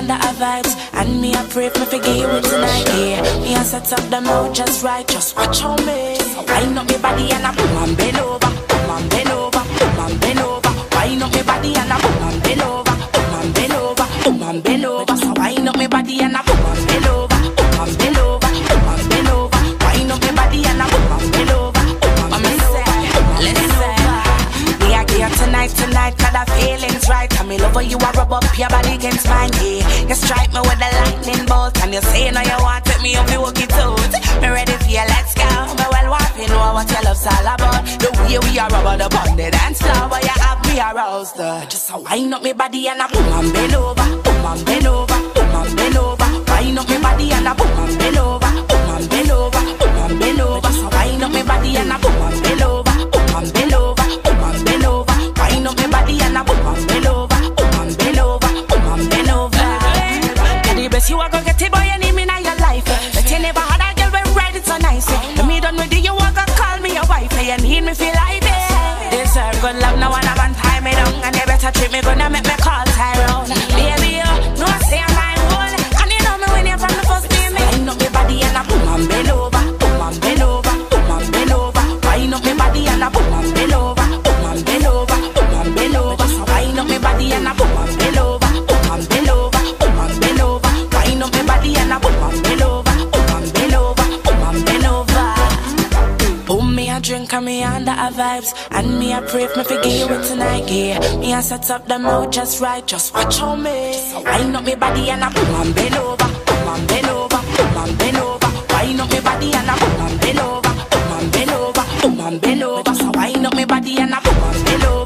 under a vibes, and me a pray for me forgive you tonight. Yeah, me a set up the mood just right, just watch on me. So wind up me body and I boom and bend over, boom and bend over, boom and bend over. Wind up me body and I boom and bend over, boom and bend over, boom and bend over. So wind up me body and I boom and bend over, boom and bend over, boom and bend over. Wind up me body and I boom and bend over, boom and bend over. Tonight, cause the feeling's right. And me love how you a rub up your body against mine, yeah. You strike me with the lightning bolt, and you say now you want to take me up, you walk it out. Me ready for you, let's go. Me well want to know what your love's all about. The way we are rubber up on the dance floor, where you have me aroused. Just a wind up me body and a boom and bend over, boom and bend over, boom and bend over. Wind up me body and a boom and bend over, boom and bend over, boom and bend over. Just a wind up me body and a boom and bend over, boom and bend over, boom and bend over. Wind up me body and a boom and bend over, boom and bend over, boom and bend over. You're the best, you are gonna get it, boy, you need me in your life. But you never had a girl when ride it so nice. When me done with you, you are gonna call me your wife. You need me feel like this. Deserve good love, now and I want tie me down. And you better treat me good, now make me call Tyrone. Baby, you know I say I'm my own. And you know me when you're from the first day. Wind up me body and a boom and bend over, boom and bend over, boom and bend over. Wind up me body and a boom and bend over, boom and bend over, boom and bend over. So wind up me body and a boom and bend over, boom and bend over, boom and bend over. Wind up me body and a boom and bend over, boom and bend over, boom and bend over. Boom, me a drink and me under a vibes, and me a pray for me forgive you tonight. Yeah, me a set up the mood just right, just watch on me. So wind up me body and a boom and bend over, boom and bend over, boom and bend over. Wind up me body and a boom and bend over, boom and bend over, boom and bend over. So wind up me body and a boom and bend over.